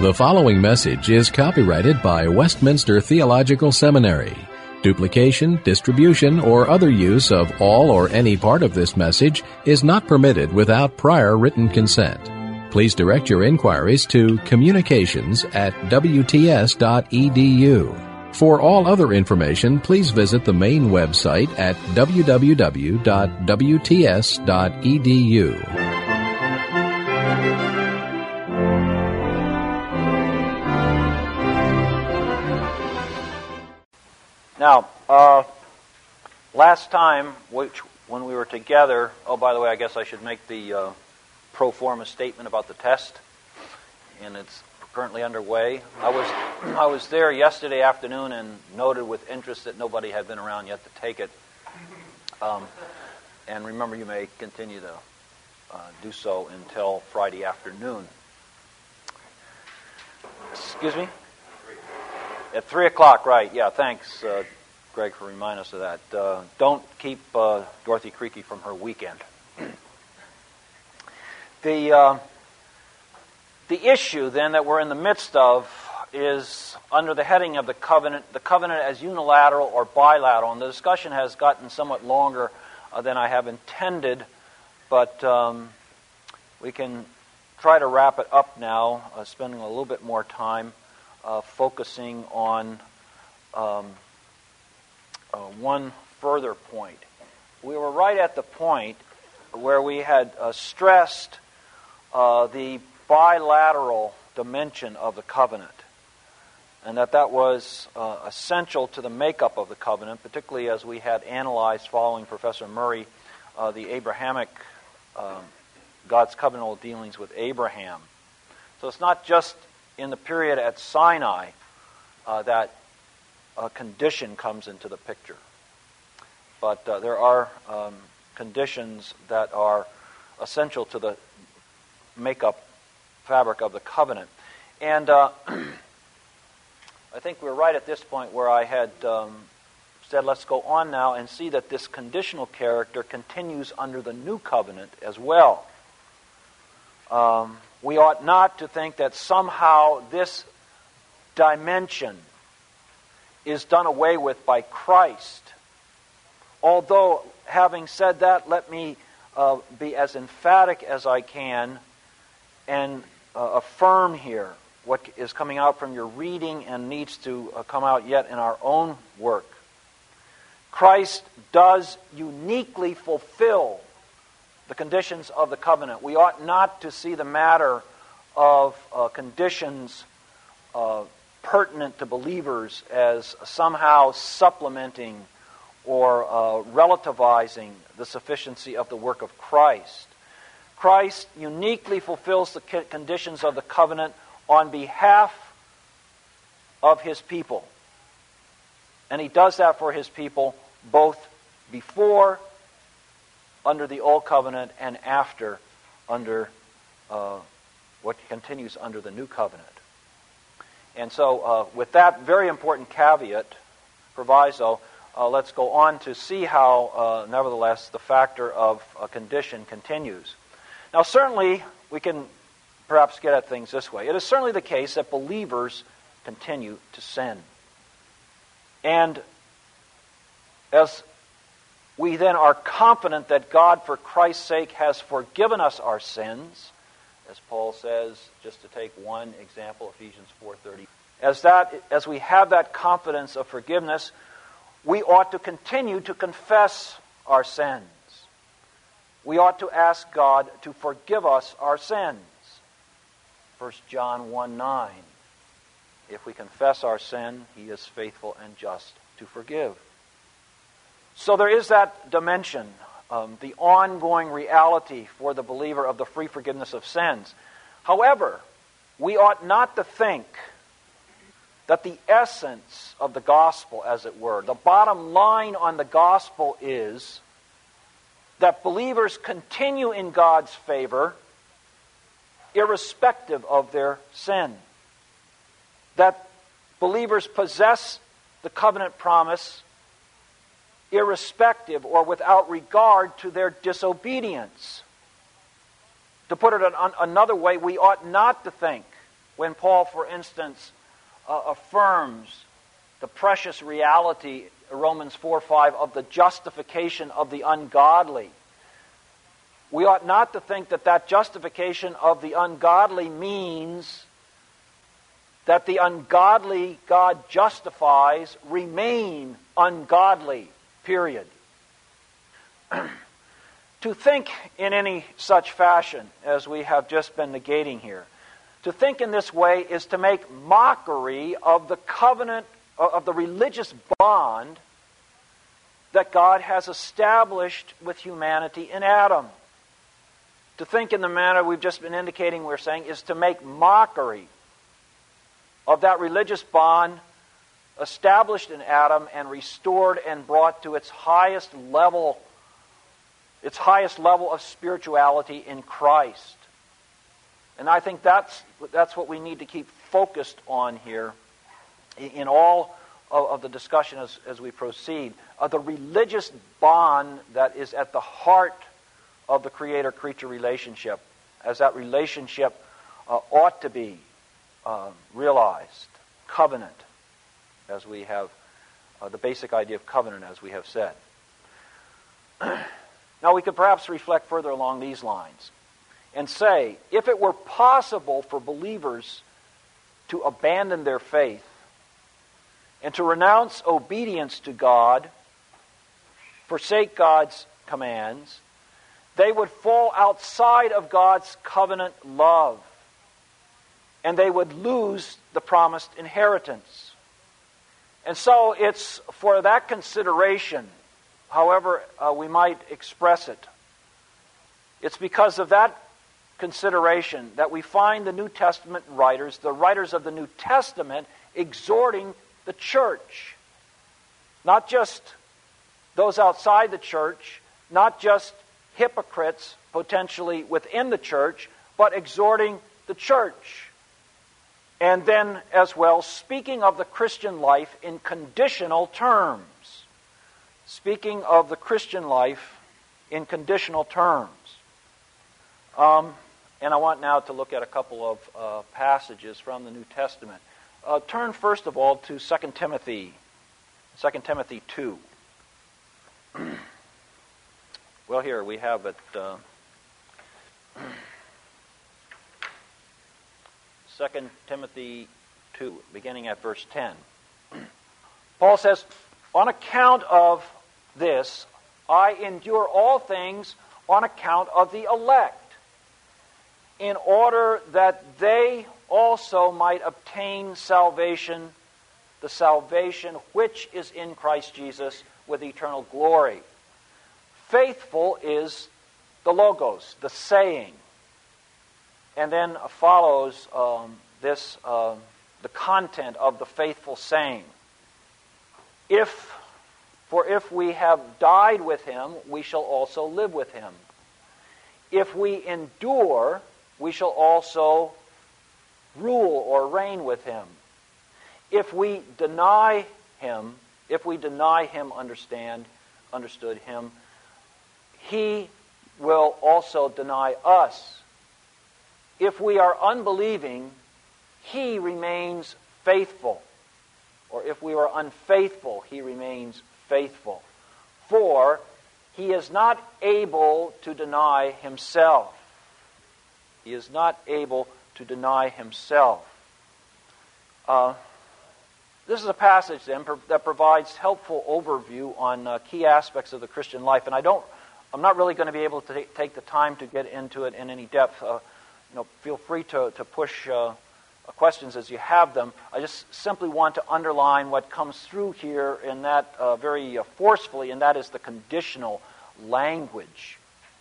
The following message is copyrighted by Westminster Theological Seminary. Duplication, distribution, or other use of all or any part of this message is not permitted without prior written consent. Please direct your inquiries to communications@wts.edu. For all other information, please visit the main website at www.wts.edu. Now, last time, when we were together, by the way, I guess I should make the pro forma statement about the test, and it's currently underway. I was there yesterday afternoon and noted with interest that nobody had been around yet to take it. And remember, you may continue to do so until Friday afternoon. Excuse me? At 3 o'clock, right. Yeah, thanks, Greg, for reminding us of that. Don't keep Dorothy Creaky from her weekend. The issue, then, that we're in the midst of is under the heading of the covenant as unilateral or bilateral. And the discussion has gotten somewhat longer than I have intended, but we can try to wrap it up now, spending a little bit more time focusing on one further point. We were right at the point where we had stressed the bilateral dimension of the covenant, and that was essential to the makeup of the covenant, particularly as we had analyzed, following Professor Murray, the Abrahamic, God's covenantal dealings with Abraham. So it's not just in the period at Sinai that a condition comes into the picture. But there are conditions that are essential to the makeup fabric of the covenant. And I think we're right at this point where I had said, let's go on now and see that this conditional character continues under the new covenant as well. We ought not to think that somehow this dimension is done away with by Christ. Although, having said that, let me be as emphatic as I can and affirm here what is coming out from your reading and needs to come out yet in our own work. Christ does uniquely fulfill the conditions of the covenant. We ought not to see the matter of conditions pertinent to believers as somehow supplementing or relativizing the sufficiency of the work of Christ. Christ uniquely fulfills the conditions of the covenant on behalf of His people. And He does that for His people both before, under the Old Covenant, and after, under what continues under the New Covenant. And so, with that very important caveat, proviso, let's go on to see how, nevertheless, the factor of a condition continues. Now, certainly, we can perhaps get at things this way. It is certainly the case that believers continue to sin. And as we then are confident that God, for Christ's sake, has forgiven us our sins, as Paul says, just to take one example, Ephesians 4:30. As we have that confidence of forgiveness, we ought to continue to confess our sins. We ought to ask God to forgive us our sins. 1 John 1:9. If we confess our sin, He is faithful and just to forgive. So there is that dimension, the ongoing reality for the believer of the free forgiveness of sins. However, we ought not to think that the essence of the gospel, as it were, the bottom line on the gospel is that believers continue in God's favor irrespective of their sin. That believers possess the covenant promise irrespective or without regard to their disobedience. To put it another way, we ought not to think when Paul, for instance, affirms the precious reality, Romans 4:5, of the justification of the ungodly, we ought not to think that that justification of the ungodly means that the ungodly God justifies remain ungodly, period. To think in any such fashion as we have just been negating here, to think in this way is to make mockery of the covenant, of the religious bond that God has established with humanity in Adam. To think in the manner we've just been indicating, we're saying, is to make mockery of that religious bond established in Adam and restored and brought to its highest level of spirituality in Christ. And I think that's what we need to keep focused on here in all of the discussion as we proceed. The religious bond that is at the heart of the creator-creature relationship, as that relationship ought to be realized. Covenant, as we have, the basic idea of covenant, as we have said. Now we could perhaps reflect further along these lines and say, if it were possible for believers to abandon their faith and to renounce obedience to God, forsake God's commands, they would fall outside of God's covenant love, and they would lose the promised inheritance. And so it's for that consideration, however we might express it, it's because of that consideration that we find the New Testament writers, the writers of the New Testament, exhorting the church. Not just those outside the church, not just hypocrites potentially within the church, but exhorting the church. And then as well, speaking of the Christian life in conditional terms. Speaking of the Christian life in conditional terms. And I want now to look at a couple of passages from the New Testament. Turn first of all to 2 Timothy 2. Well, here we have it. 2 Timothy 2, beginning at verse 10. Paul says, on account of this, I endure all things on account of the elect, in order that they also might obtain salvation, the salvation which is in Christ Jesus with eternal glory. Faithful is the logos, the saying. And then follows the content of the faithful saying. If we have died with him, we shall also live with him. If we endure, we shall also rule or reign with him. If we deny him, understood him, he will also deny us. If we are unbelieving, he remains faithful. Or if we are unfaithful, he remains faithful. For he is not able to deny himself. He is not able to deny himself. This is a passage then that provides helpful overview on key aspects of the Christian life, and I'm not really going to be able to take the time to get into it in any depth. Feel free to push questions as you have them. I just simply want to underline what comes through here in that very forcefully, and that is the conditional language.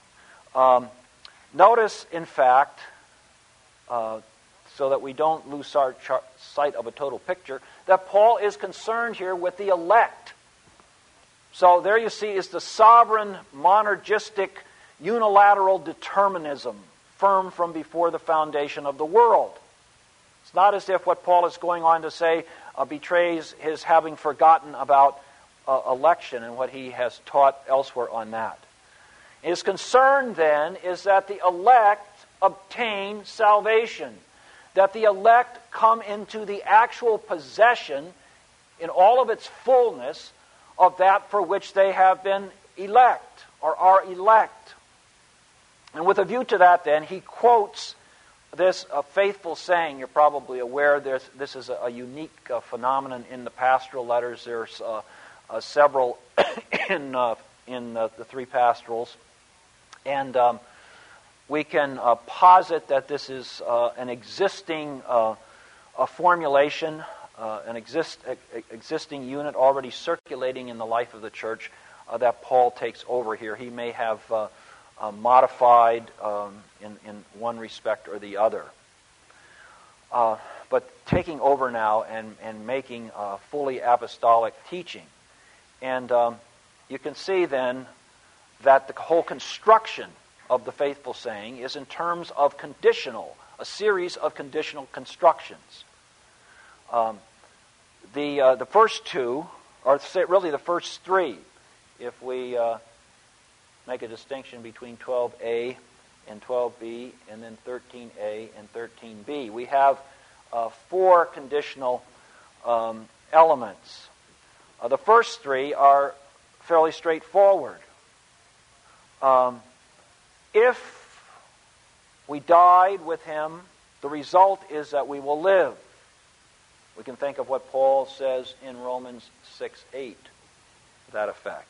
Notice, in fact, so that we don't lose sight of a total picture, that Paul is concerned here with the elect. So there you see is the sovereign, monergistic, unilateral determinism, firm from before the foundation of the world. It's not as if what Paul is going on to say betrays his having forgotten about election and what he has taught elsewhere on that. His concern then is that the elect obtain salvation. that the elect come into the actual possession in all of its fullness of that for which they have been elect or are elect. And with a view to that, then, he quotes this faithful saying. You're probably aware this is a unique phenomenon in the pastoral letters. There's several in the three pastorals. And we can posit that this is an existing formulation, an existing unit already circulating in the life of the church that Paul takes over here. He may have modified in one respect or the other. But taking over now and making fully apostolic teaching. And you can see then that the whole construction of the faithful saying is in terms of a series of conditional constructions. The first two, or really the first three, if we make a distinction between 12a and 12b, and then 13a and 13b. We have four conditional elements. The first three are fairly straightforward. If we died with him, the result is that we will live. We can think of what Paul says in Romans 6:8 to that effect.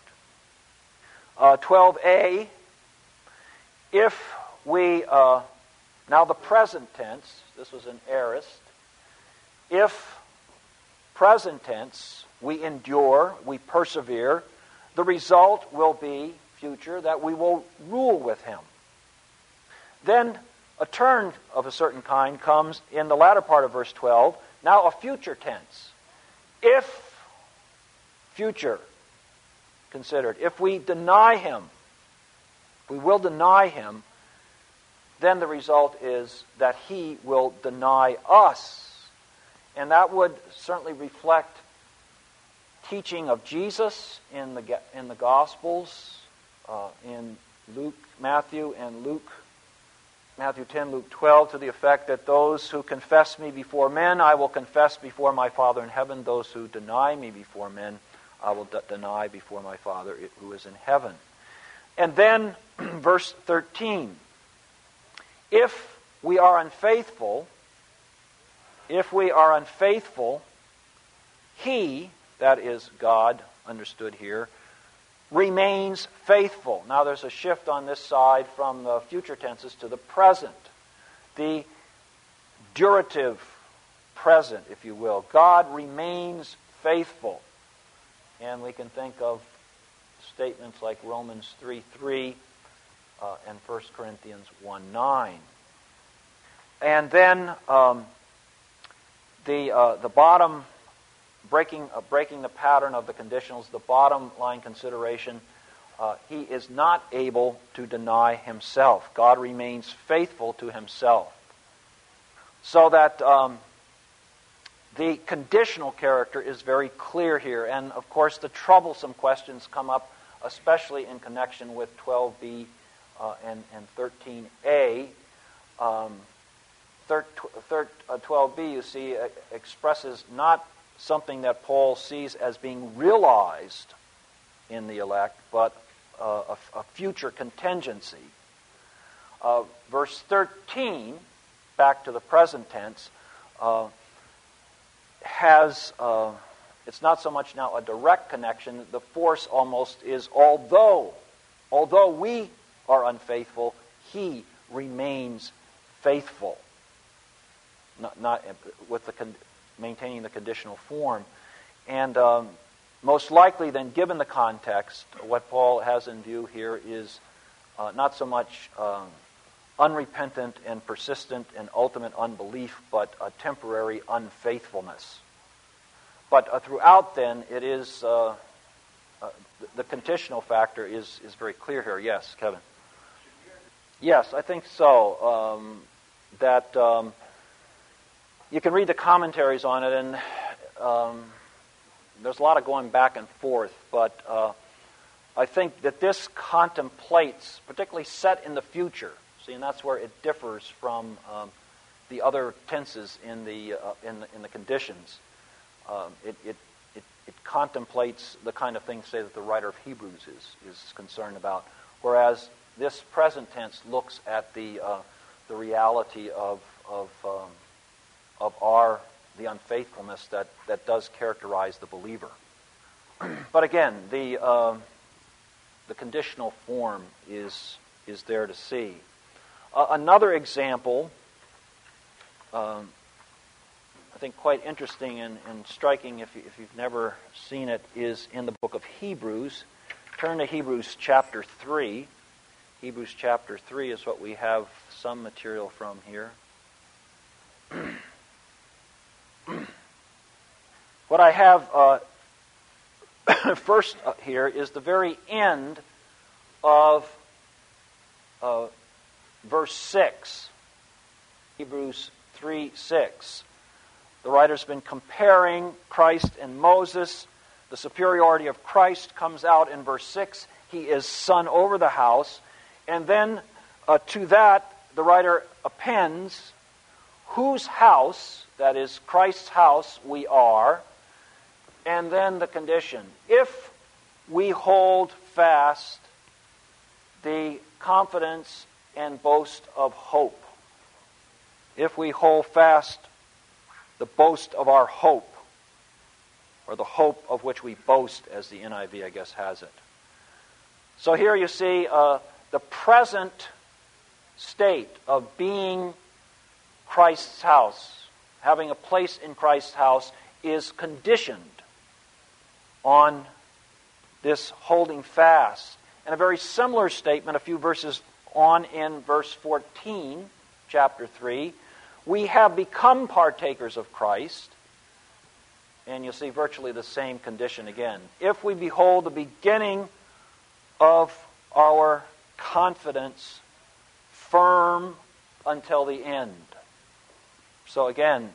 12a, if we, now the present tense, this was an aorist, if present tense, we endure, we persevere, the result will be, future, that we will rule with him. Then a turn of a certain kind comes in the latter part of verse 12, now a future tense. If, future, considered. If we deny him, we will deny him, then the result is that he will deny us. And that would certainly reflect teaching of Jesus in the Gospels, in Matthew 10, Luke 12, to the effect that those who confess me before men, I will confess before my Father in heaven. Those who deny me before men, I will deny before my Father who is in heaven. And then, verse 13, if we are unfaithful, he, that is God, understood here, remains faithful. Now there's a shift on this side from the future tenses to the present. The durative present, if you will. God remains faithful. And we can think of statements like Romans 3:3 and 1 Corinthians 1:9. And then the bottom, breaking the pattern of the conditionals, the bottom line consideration, he is not able to deny himself. God remains faithful to himself. So that the conditional character is very clear here. And, of course, the troublesome questions come up, especially in connection with 12b and 13a. 12b, you see, expresses not something that Paul sees as being realized in the elect, but a future contingency. Verse 13, back to the present tense, has, it's not so much now a direct connection, the force almost is although we are unfaithful, he remains faithful. Not with maintaining the conditional form. And most likely then, given the context, what Paul has in view here is not so much unrepentant and persistent and ultimate unbelief, but a temporary unfaithfulness. But throughout then, it is, the conditional factor is very clear here. Yes, Kevin? Yes, I think so. You can read the commentaries on it, and there's a lot of going back and forth, but I think that this contemplates, particularly set in the future, see, and that's where it differs from the other tenses in the conditions. It contemplates the kind of thing, say, that the writer of Hebrews is concerned about, whereas this present tense looks at the reality of the unfaithfulness that does characterize the believer. But again, the conditional form is there to see. Another example, I think quite interesting and striking if you've never seen it, is in the book of Hebrews. Turn to Hebrews chapter 3. Hebrews chapter 3 is what we have some material from here. What I have first here is the very end of verse 6. Hebrews 3:6. The writer's been comparing Christ and Moses. The superiority of Christ comes out in verse 6. He is son over the house. And then to that, the writer appends, whose house, that is Christ's house, we are. And then the condition, if we hold fast the confidence and boast of hope. If we hold fast the boast of our hope, or the hope of which we boast, as the NIV, I guess, has it. So here you see the present state of being Christ's house, having a place in Christ's house, is conditioned on this holding fast. And a very similar statement, a few verses on in verse 14, chapter 3, we have become partakers of Christ. And you'll see virtually the same condition again. If we behold the beginning of our confidence firm until the end. So again,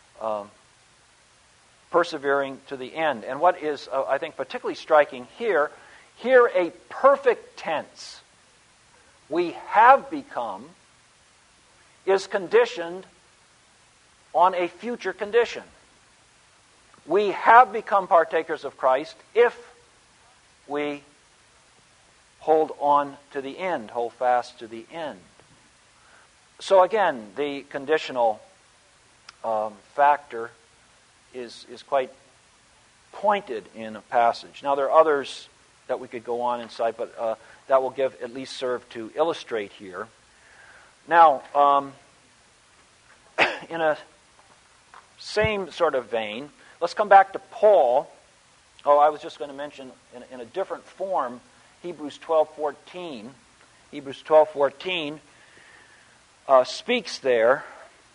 persevering to the end. And what is, I think, particularly striking here a perfect tense, we have become, is conditioned on a future condition. We have become partakers of Christ if we hold on to the end, hold fast to the end. So again, the conditional factor is quite pointed in a passage. Now there are others that we could go on and cite, but that will at least serve to illustrate here. Now, in a same sort of vein, let's come back to Paul. Oh, I was just going to mention in a different form, Hebrews 12:14. Hebrews 12:14 speaks there.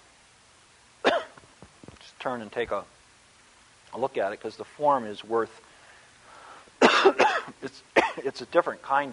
Just turn and take a look at it, because the form is worth. It's a different kind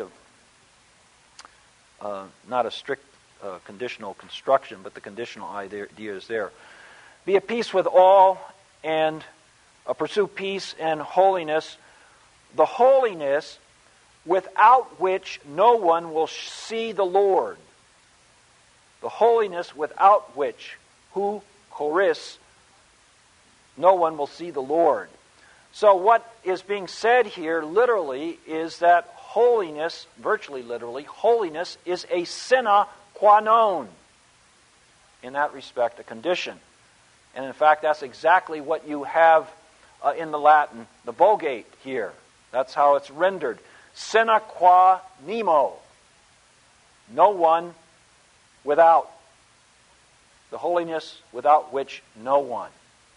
of, not a strict conditional construction, but the conditional idea is there. Be at peace with all and pursue peace and holiness, the holiness without which no one will see the Lord. The holiness without which, hu choris, no one will see the Lord. So what is being said here literally is that holiness, virtually literally, holiness is a sine qua non. In that respect, a condition. And in fact, that's exactly what you have in the Latin, the Vulgate here. That's how it's rendered. Sine qua nemo. No one without. The holiness without which no one.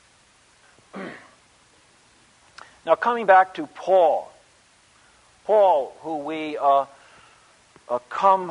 Now coming back to Paul. Paul, who we come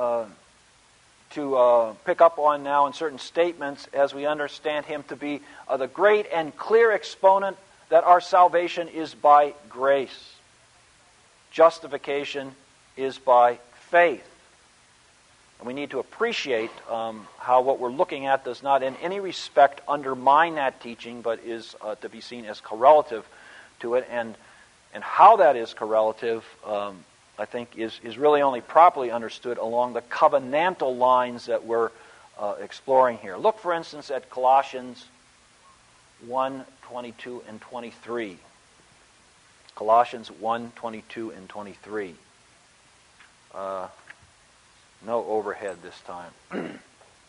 to pick up on now in certain statements as we understand him to be the great and clear exponent that our salvation is by grace. Justification is by faith. And we need to appreciate how what we're looking at does not in any respect undermine that teaching, but is to be seen as correlative to it. And how that is correlative, I think, is really only properly understood along the covenantal lines that were exploring here. Look, for instance, at Colossians 1:22 and 23. Colossians 1:22 and 23. No overhead this time.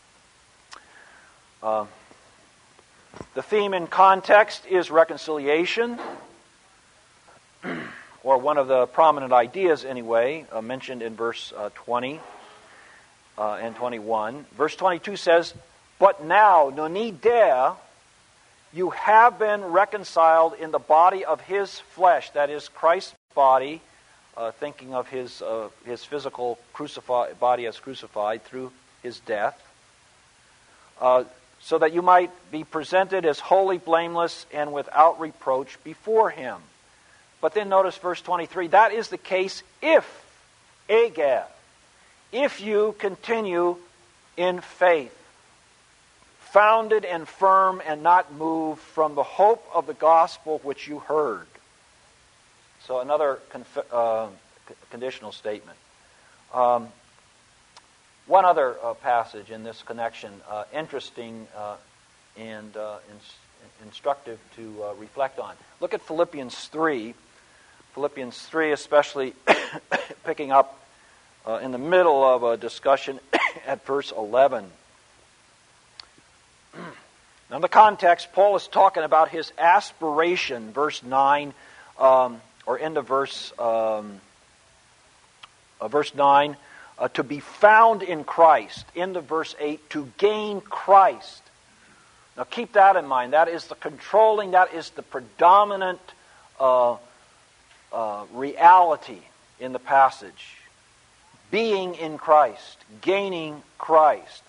The theme in context is reconciliation, or one of the prominent ideas anyway, mentioned in verse 20 and 21. Verse 22 says, "But now, nonide, you have been reconciled in the body of his flesh," that is, Christ's body, thinking of his physical body as crucified through his death, so that you might be presented as holy, blameless, and without reproach before him. But then notice verse 23, that is the case if you continue in faith, founded and firm and not moved from the hope of the gospel which you heard. So another conditional statement. One other passage in this connection, interesting and instructive to reflect on. Look at Philippians 3. Philippians 3, especially picking up in the middle of a discussion at verse 11. Now, in the context, Paul is talking about his aspiration, verse 9, or end of verse 9, to be found in Christ. End of verse 8, to gain Christ. Now, keep that in mind. That is the controlling, that is the predominant reality in the passage. Being in Christ, gaining Christ.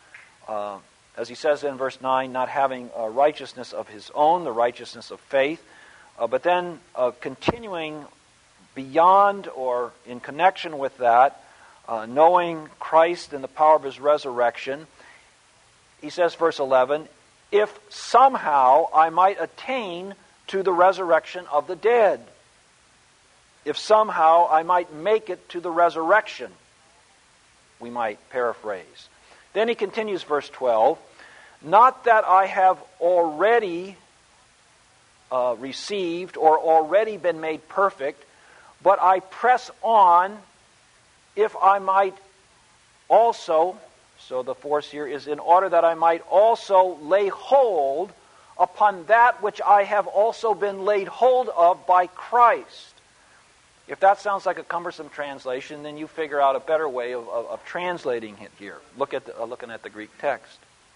As he says in verse 9, not having a righteousness of his own, the righteousness of faith, but then continuing beyond or in connection with that, knowing Christ and the power of his resurrection. He says, verse 11, if somehow I might attain to the resurrection of the dead. If somehow I might make it to the resurrection, we might paraphrase. Then he continues, verse 12, not that I have already received or already been made perfect, but I press on if I might also, so the force here is in order that I might also lay hold upon that which I have also been laid hold of by Christ. If that sounds like a cumbersome translation, then you figure out a better way of translating it here. Looking at the Greek text.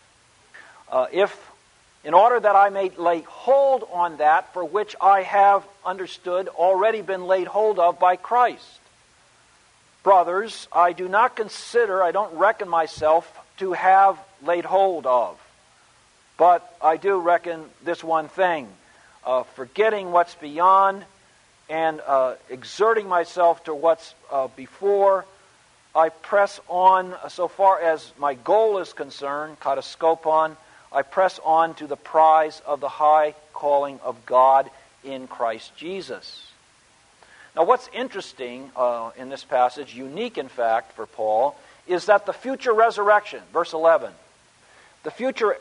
If, in order that I may lay hold on that for which I have understood already been laid hold of by Christ. Brothers, I don't reckon myself to have laid hold of. But I do reckon this one thing, forgetting what's beyond and exerting myself to what's before, I press on so far as my goal is concerned, kataskopon, I press on to the prize of the high calling of God in Christ Jesus. Now what's interesting in this passage, unique in fact for Paul, is that the future resurrection, verse 11, the future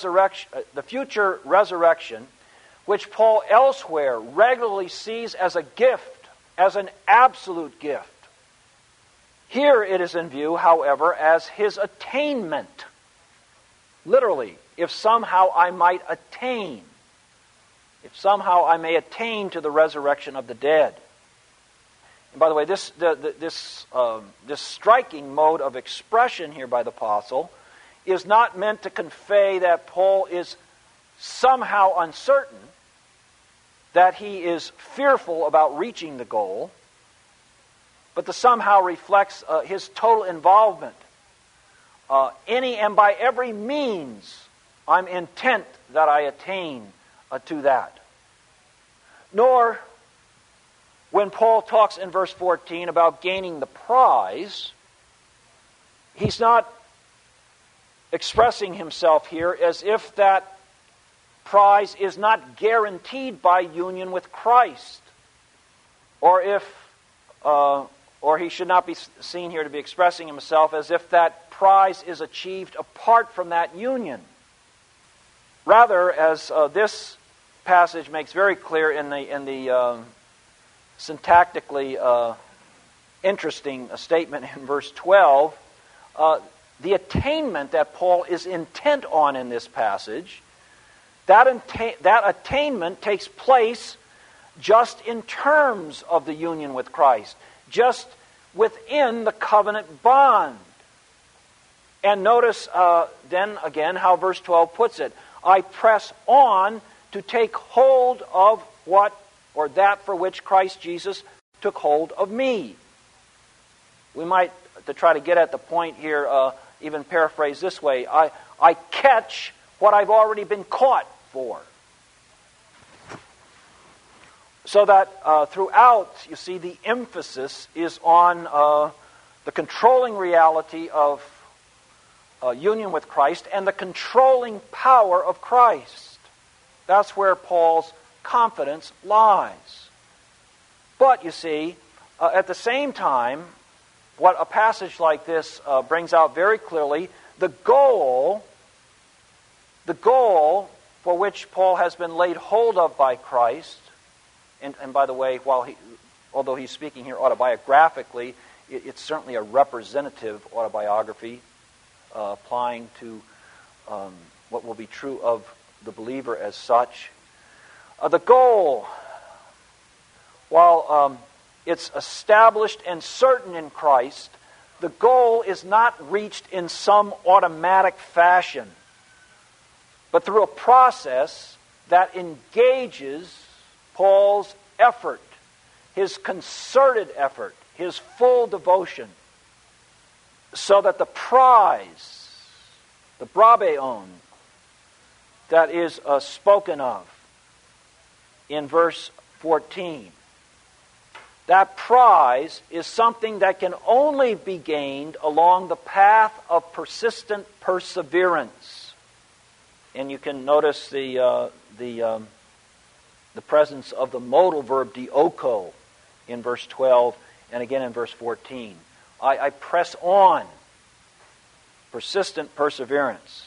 resurrection, which Paul elsewhere regularly sees as a gift, as an absolute gift. Here it is in view, however, as his attainment. Literally, if somehow I might attain, if somehow I may attain to the resurrection of the dead. And by the way, this striking mode of expression here by the apostle is not meant to convey that Paul is somehow uncertain, that he is fearful about reaching the goal, but the somehow reflects his total involvement. Any and by every means, I'm intent that I attain to that. Nor, when Paul talks in verse 14 about gaining the prize, he's not expressing himself here as if that prize is not guaranteed by union with Christ, or if or he should not be seen here to be expressing himself as if that prize is achieved apart from that union. Rather, as this passage makes very clear in the syntactically interesting statement in verse 12, the attainment that Paul is intent on in this passage, that attainment takes place just in terms of the union with Christ, just within the covenant bond. And notice then again how verse 12 puts it. I press on to take hold of what, or that for which Christ Jesus took hold of me. We might, to try to get at the point here, even paraphrase this way. I catch what I've already been caught for. So that throughout, you see, the emphasis is on the controlling reality of union with Christ and the controlling power of Christ. That's where Paul's confidence lies. But, you see, at the same time, what a passage like this brings out very clearly, the goal for which Paul has been laid hold of by Christ, and by the way, although he's speaking here autobiographically, it's certainly a representative autobiography applying to what will be true of the believer as such. The goal, while it's established and certain in Christ, the goal is not reached in some automatic fashion, but through a process that engages Paul's effort, his concerted effort, his full devotion, so that the prize, the brabeon, that is spoken of in verse 14, that prize is something that can only be gained along the path of persistent perseverance. And you can notice the presence of the modal verb dioko in verse 12 and again in verse 14. I press on. Persistent perseverance.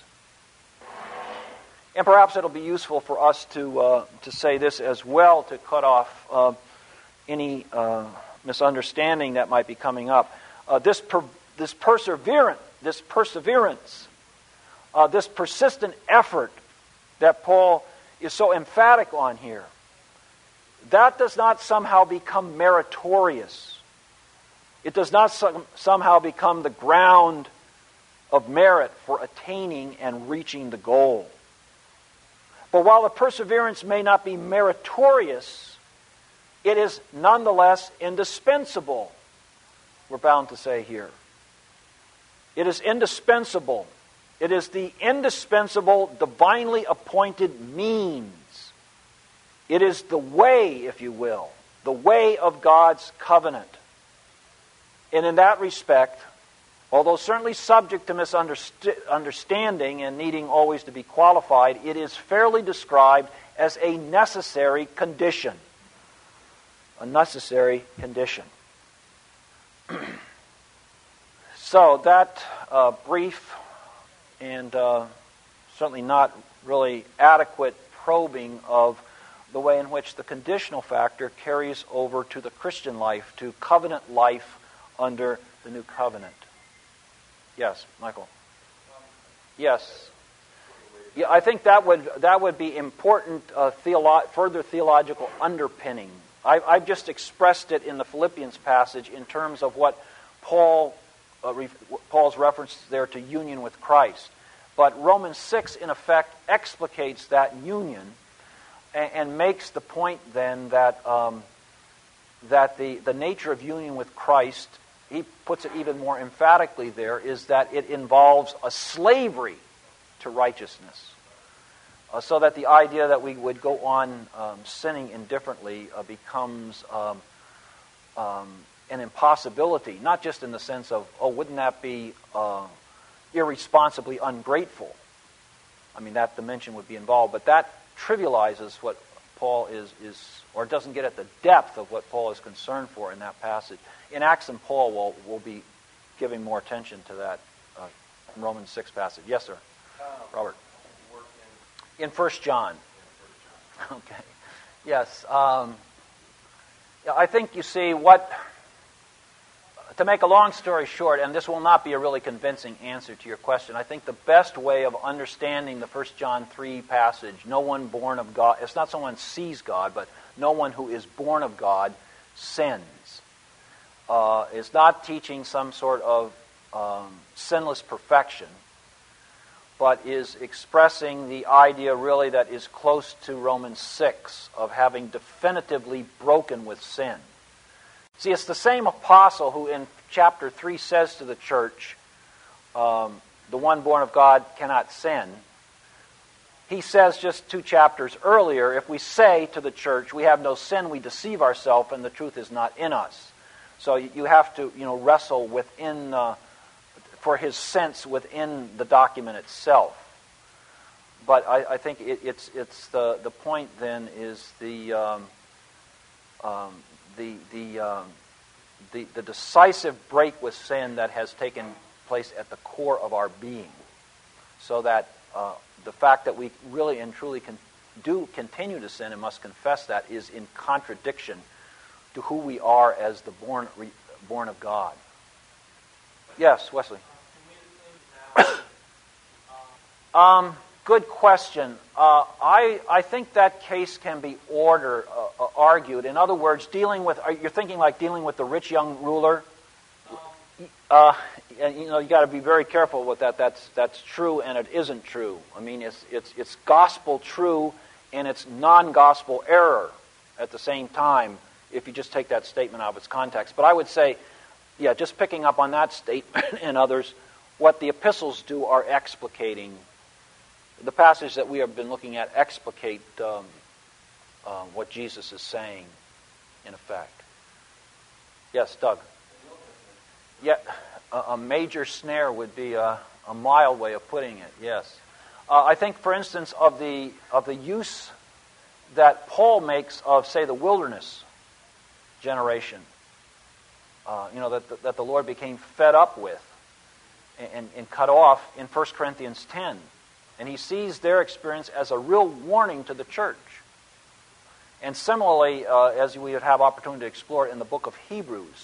And perhaps it'll be useful for us to say this as well, to cut off any misunderstanding that might be coming up. This perseverance, this persistent effort that Paul is so emphatic on here, that does not somehow become meritorious. It does not somehow become the ground of merit for attaining and reaching the goal. But while the perseverance may not be meritorious, it is nonetheless indispensable, we're bound to say here. It is indispensable. It is the indispensable, divinely appointed means. It is the way, if you will, the way of God's covenant. And in that respect, although certainly subject to misunderstanding and needing always to be qualified, it is fairly described as a necessary condition. A necessary condition. So that brief and certainly not really adequate probing of the way in which the conditional factor carries over to the Christian life, to covenant life under the new covenant. Yes, Michael. Yes. Yeah, I think that would be important further theological underpinning. I've just expressed it in the Philippians passage in terms of what Paul's reference there to union with Christ. But Romans 6, in effect, explicates that union and makes the point then that the nature of union with Christ, he puts it even more emphatically there, is that it involves a slavery to righteousness. So that the idea that we would go on sinning indifferently becomes an impossibility, not just in the sense of, wouldn't that be irresponsibly ungrateful? I mean, that dimension would be involved, but that trivializes what Paul is or doesn't get at the depth of what Paul is concerned for in that passage. In Acts and Paul, we'll be giving more attention to that Romans 6 passage. Yes, sir. Robert. In 1 John. Okay. Yes. I think, you see, to make a long story short, and this will not be a really convincing answer to your question, I think the best way of understanding the 1 John 3 passage, no one born of God, it's not someone sees God, but no one who is born of God sins. Is not teaching some sort of sinless perfection, but is expressing the idea really that is close to Romans 6 of having definitively broken with sin. See, it's the same apostle who in chapter 3 says to the church, the one born of God cannot sin. He says just 2 chapters earlier, if we say to the church, we have no sin, we deceive ourselves and the truth is not in us. So you have to, wrestle within, for his sense within the document itself. But I think it's the point then is the decisive break with sin that has taken place at the core of our being, so that the fact that we really and truly do continue to sin and must confess that is in contradiction to who we are as the born of God. Yes, Wesley. Good question. I think that case can be argued. In other words, you're thinking like dealing with the rich young ruler. You got to be very careful with that. That's true and it isn't true. I mean, it's gospel true and it's non-gospel error at the same time, if you just take that statement out of its context. But I would say, just picking up on that statement and others, what the epistles do are explicating. The passage that we have been looking at explicate what Jesus is saying, in effect. Yes, Doug. Yeah, a major snare would be a mild way of putting it, yes. I think, for instance, of the use that Paul makes of, say, the wilderness generation, that the Lord became fed up with and cut off in 1 Corinthians 10. And he sees their experience as a real warning to the church. And similarly, as we would have opportunity to explore in the book of Hebrews,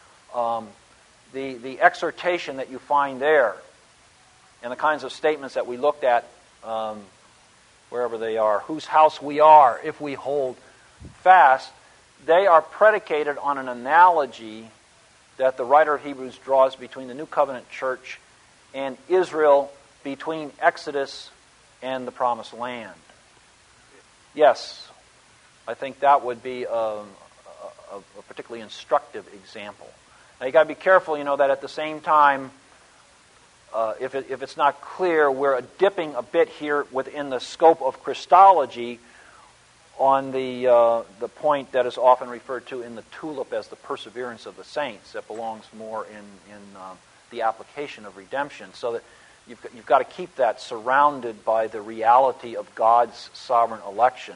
the exhortation that you find there and the kinds of statements that we looked at wherever they are, whose house we are if we hold fast, they are predicated on an analogy that the writer of Hebrews draws between the New Covenant church and Israel, between Exodus and the Promised Land. Yes, I think that would be a particularly instructive example. Now, you got to be careful, that at the same time, if it's not clear, we're dipping a bit here within the scope of Christology on the point that is often referred to in the tulip as the perseverance of the saints. That belongs more in the application of redemption. So that you've got to keep that surrounded by the reality of God's sovereign election,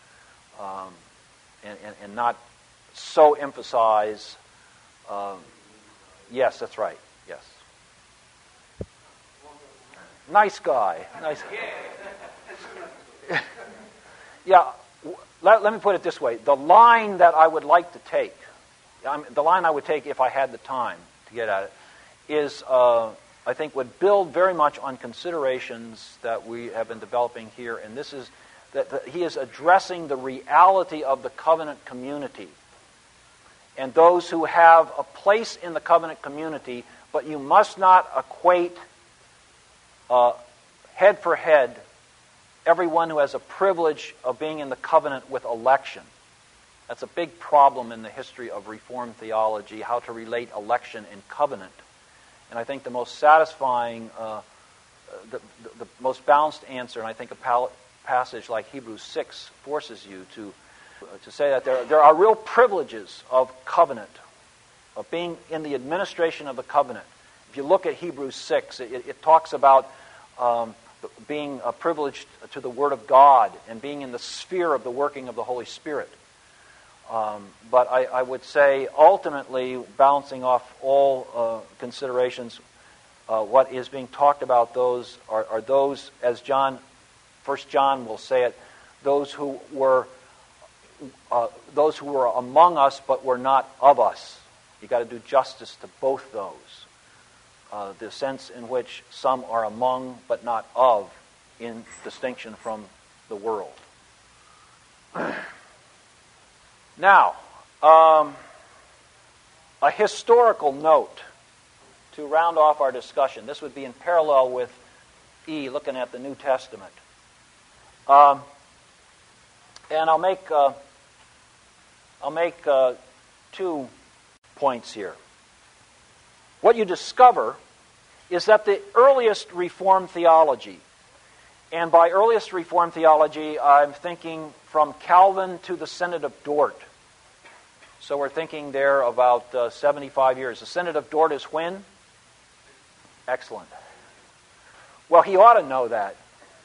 and not so emphasize. Yes, that's right. Yes. Nice guy. Nice. Yeah. Let me put it this way. The line that I would like to take, the line I would take if I had the time to get at it, is, I think, would build very much on considerations that we have been developing here. And this is that he is addressing the reality of the covenant community and those who have a place in the covenant community, but you must not equate head for head everyone who has a privilege of being in the covenant with election. That's a big problem in the history of Reformed theology, how to relate election and covenant. And I think the most satisfying, the most balanced answer, and I think a passage like Hebrews 6 forces you to say that there are real privileges of covenant, of being in the administration of the covenant. If you look at Hebrews 6, it talks about being privileged to the Word of God and being in the sphere of the working of the Holy Spirit. But I would say ultimately, balancing off all considerations, what is being talked about those are those, as First John will say it, those who were among us but were not of us. You got to do justice to both those. The sense in which some are among but not of, in distinction from the world. Now, a historical note to round off our discussion. This would be in parallel with E, looking at the New Testament. And I'll make 2 points here. What you discover is that the earliest Reformed theology, and by earliest Reformed theology, I'm thinking from Calvin to the Synod of Dort. So we're thinking there about 75 years. The Synod of Dort is when? Excellent. Well, he ought to know that.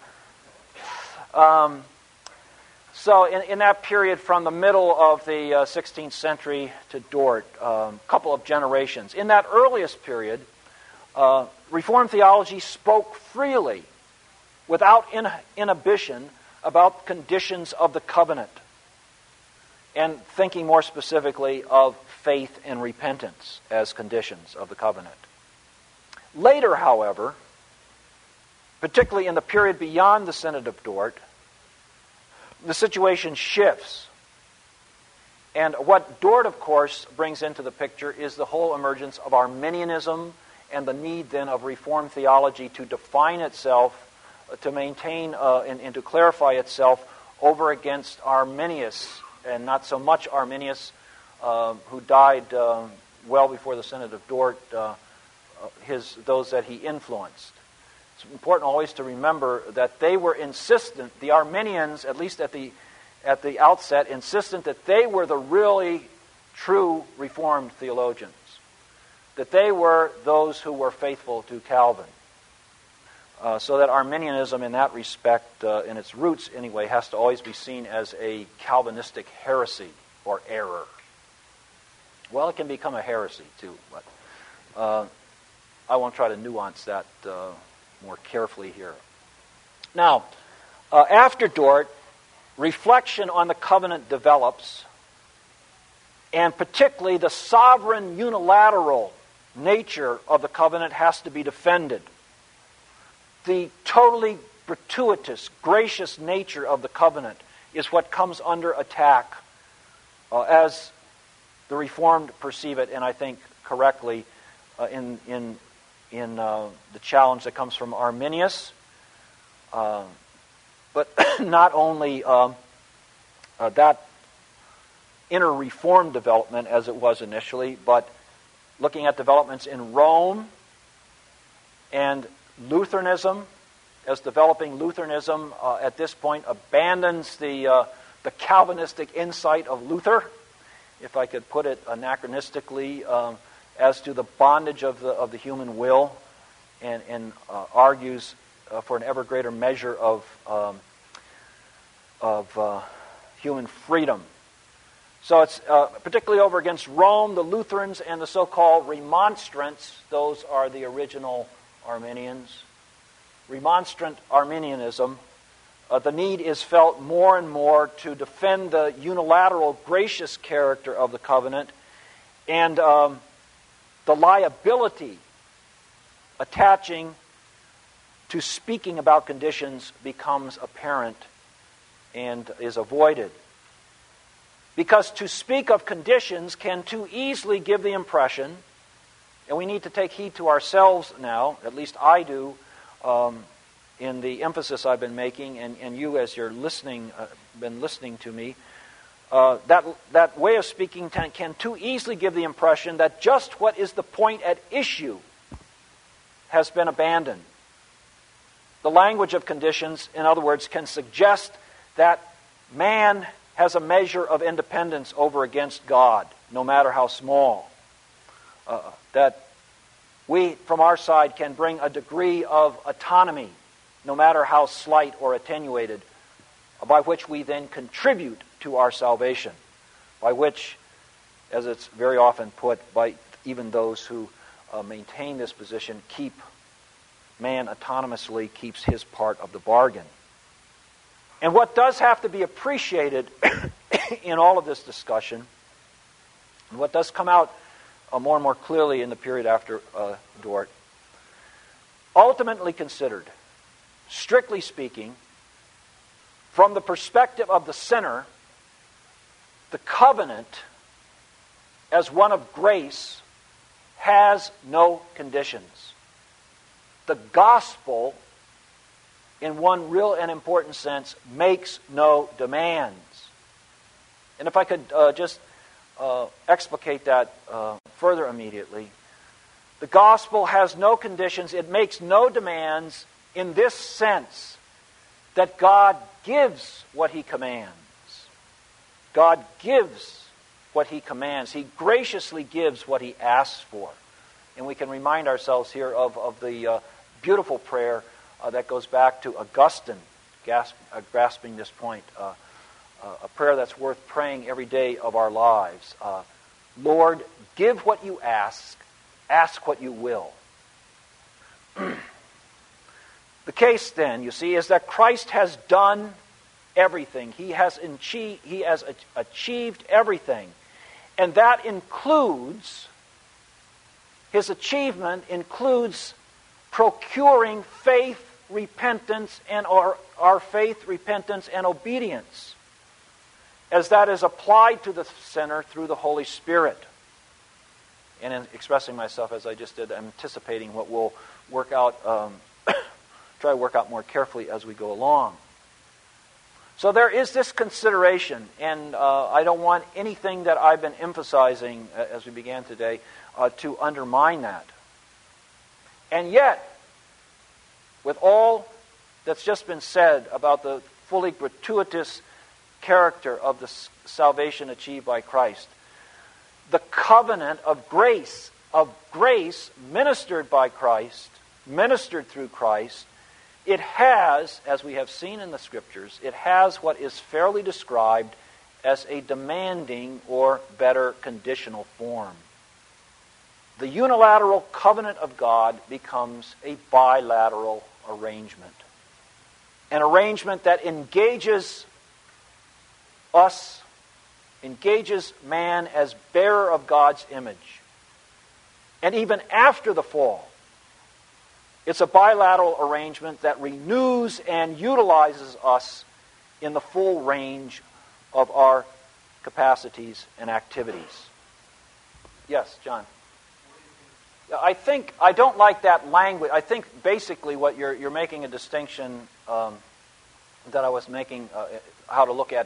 So in that period from the middle of the 16th century to Dort, a couple of generations. In that earliest period, Reformed theology spoke freely, without inhibition, about conditions of the covenant, and thinking more specifically of faith and repentance as conditions of the covenant. Later, however, particularly in the period beyond the Synod of Dort, the situation shifts. And what Dort, of course, brings into the picture is the whole emergence of Arminianism and the need then of Reformed theology to define itself, to maintain and to clarify itself over against Arminius, and not so much Arminius, who died well before the Synod of Dort, those that he influenced. It's important always to remember that they were insistent, the Arminians, at least at the outset, insistent that they were the really true Reformed theologians, that they were those who were faithful to Calvin. So that Arminianism in that respect, in its roots anyway, has to always be seen as a Calvinistic heresy or error. Well, it can become a heresy too, but I won't try to nuance that more carefully here. Now, after Dort, reflection on the covenant develops, and particularly the sovereign unilateral nature of the covenant has to be defended. The totally gratuitous, gracious nature of the covenant is what comes under attack as the Reformed perceive it, and I think correctly, in the challenge that comes from Arminius. But not only that inner Reformed development as it was initially, but looking at developments in Rome and Lutheranism, as developing Lutheranism at this point abandons the Calvinistic insight of Luther, if I could put it anachronistically, as to the bondage of the human will, and argues for an ever greater measure of human freedom. So it's particularly over against Rome, the Lutherans, and the so-called Remonstrants. Those are the original Arminians. Remonstrant Arminianism, the need is felt more and more to defend the unilateral gracious character of the covenant, and the liability attaching to speaking about conditions becomes apparent and is avoided. Because to speak of conditions can too easily give the impression, and we need to take heed to ourselves now, at least I do, in the emphasis I've been making, and you as you're listening, been listening to me, that way of speaking can too easily give the impression that just what is the point at issue has been abandoned. The language of conditions, in other words, can suggest that man has a measure of independence over against God, no matter how small. That we, from our side, can bring a degree of autonomy, no matter how slight or attenuated, by which we then contribute to our salvation. by which, as it's very often put by even those who maintain this position, man autonomously keeps his part of the bargain. And what does have to be appreciated in all of this discussion, and what does come out more and more clearly in the period after Dort, ultimately considered, strictly speaking, from the perspective of the sinner, the covenant, as one of grace, has no conditions. The gospel, in one real and important sense, makes no demands. And if I could just explicate that further immediately, the gospel has no conditions, it makes no demands in this sense that God gives what He commands. God gives what He commands. He graciously gives what He asks for. And we can remind ourselves here of the beautiful prayer that goes back to Augustine, grasping this point. A prayer that's worth praying every day of our lives. Lord, give what you ask what you will. The case then, you see, is that Christ has done everything. He has achieved everything. And that includes, His achievement includes procuring faith, repentance, and our faith, repentance, and obedience, as that is applied to the sinner through the Holy Spirit. And in expressing myself as I just did, I'm anticipating what we'll work out, try to work out more carefully as we go along. So there is this consideration, and I don't want anything that I've been emphasizing as we began today to undermine that. And yet, with all that's just been said about the fully gratuitous character of the salvation achieved by Christ, the covenant of grace ministered by Christ, ministered through Christ, it has, as we have seen in the Scriptures, it has what is fairly described as a demanding or better conditional form. The unilateral covenant of God becomes a bilateral arrangement. An arrangement that engages man as bearer of God's image. And even after the fall, it's a bilateral arrangement that renews and utilizes us in the full range of our capacities and activities. Yes, John? I don't like that language. I think basically what you're making a distinction that I was making, how to look at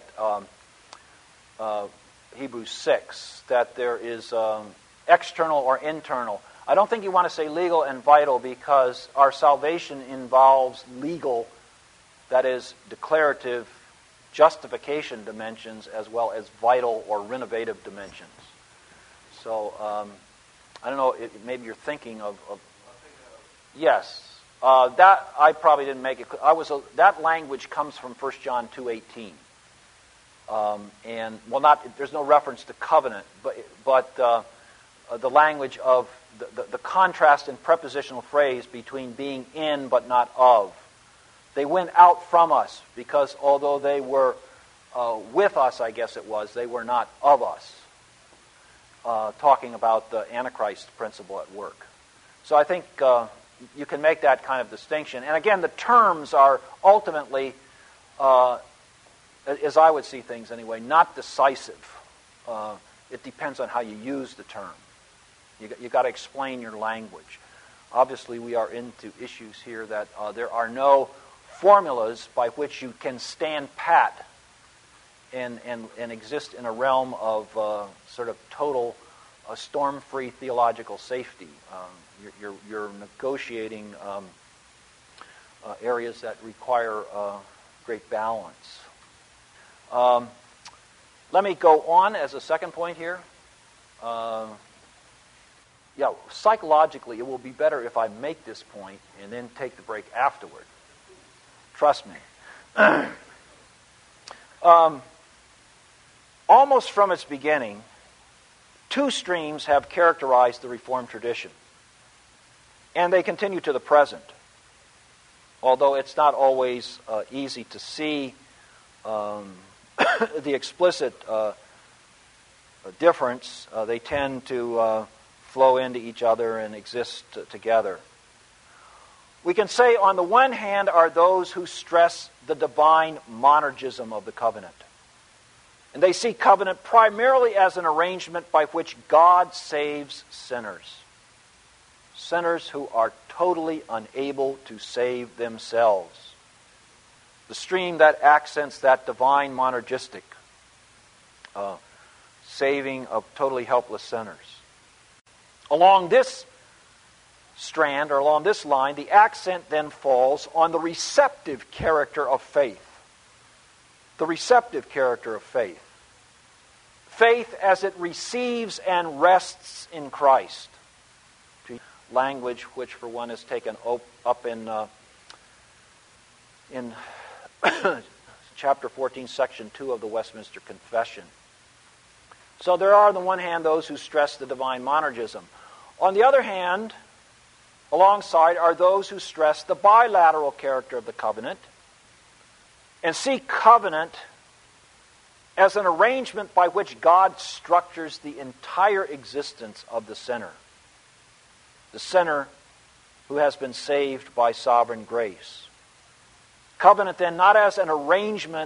Hebrews 6, that there is external or internal. I don't think you want to say legal and vital, because our salvation involves legal, that is, declarative justification dimensions, as well as vital or renovative dimensions. So, I don't know, maybe you're thinking of yes. That I probably didn't make it. That language comes from 1 John 2:18. And there's no reference to covenant, but the language of the contrast in prepositional phrase between being in but not of. They went out from us, because although they were with us, I guess it was, they were not of us. Talking about the Antichrist principle at work. So I think you can make that kind of distinction. And again, the terms are ultimately, as I would see things anyway, not decisive. It depends on how you use the term. You got to explain your language. Obviously, we are into issues here that there are no formulas by which you can stand pat and exist in a realm of sort of total storm-free theological safety. You're negotiating areas that require great balance. Let me go on as a second point here. Psychologically, it will be better if I make this point and then take the break afterward. Trust me. Almost from its beginning, two streams have characterized the Reformed tradition, and they continue to the present. Although it's not always easy to see the explicit difference, they tend to flow into each other and exist together. We can say on the one hand are those who stress the divine monergism of the covenant. And they see covenant primarily as an arrangement by which God saves sinners. Sinners who are totally unable to save themselves. The stream that accents that divine monergistic saving of totally helpless sinners. Along this strand, or along this line, the accent then falls on the receptive character of faith. The receptive character of faith. Faith as it receives and rests in Christ. Language which, for one, is taken up in chapter 14, section 2 of the Westminster Confession. So there are, on the one hand, those who stress the divine monergism. On the other hand, alongside are those who stress the bilateral character of the covenant and see covenant as an arrangement by which God structures the entire existence of the sinner. The sinner who has been saved by sovereign grace. Covenant then not as an arrangement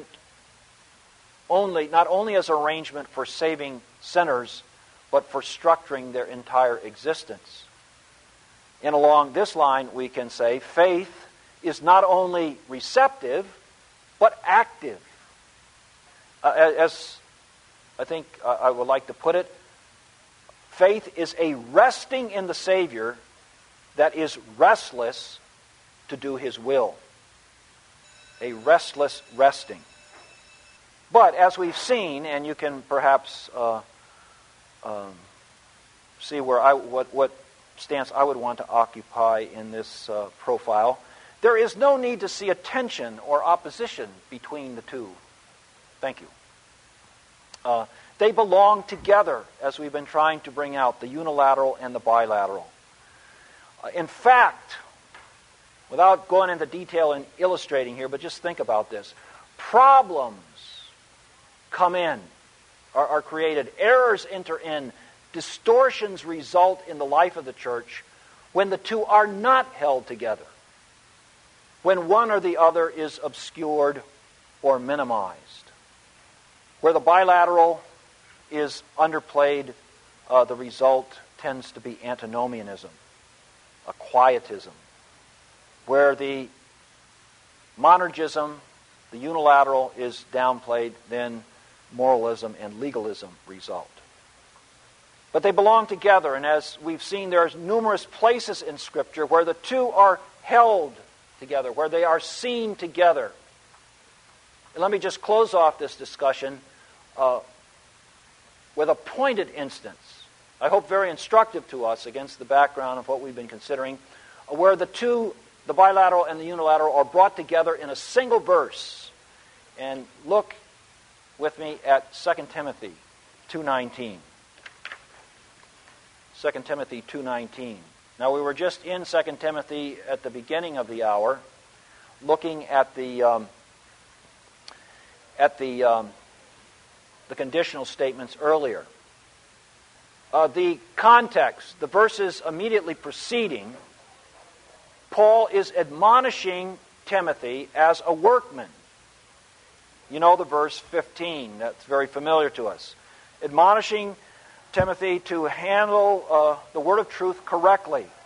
not only as an arrangement for saving sinners, but for structuring their entire existence. And along this line we can say faith is not only receptive, but active. As I think I would like to put it, faith is a resting in the Savior that is restless to do His will. A restless resting. But as we've seen, and you can perhaps see where what stance I would want to occupy in this profile, there is no need to see a tension or opposition between the two. Thank you. They belong together, as we've been trying to bring out, the unilateral and the bilateral. In fact, without going into detail and illustrating here, but just think about this. Problems come in, are created, errors enter in, distortions result in the life of the church when the two are not held together, when one or the other is obscured or minimized. Where the bilateral is underplayed, the result tends to be antinomianism, a quietism. Where the monergism, the unilateral, is downplayed, then moralism and legalism result. But they belong together, and as we've seen, there are numerous places in Scripture where the two are held together, where they are seen together. And let me just close off this discussion with a pointed instance, I hope very instructive to us against the background of what we've been considering, where the two, the bilateral and the unilateral, are brought together in a single verse. And look with me at 2 Timothy 2:19. 2 Timothy 2:19. Now, we were just in 2 Timothy at the beginning of the hour, looking at the conditional statements earlier. The context, the verses immediately preceding, Paul is admonishing Timothy as a workman. You know the verse 15, that's very familiar to us. Admonishing Timothy to handle the word of truth correctly.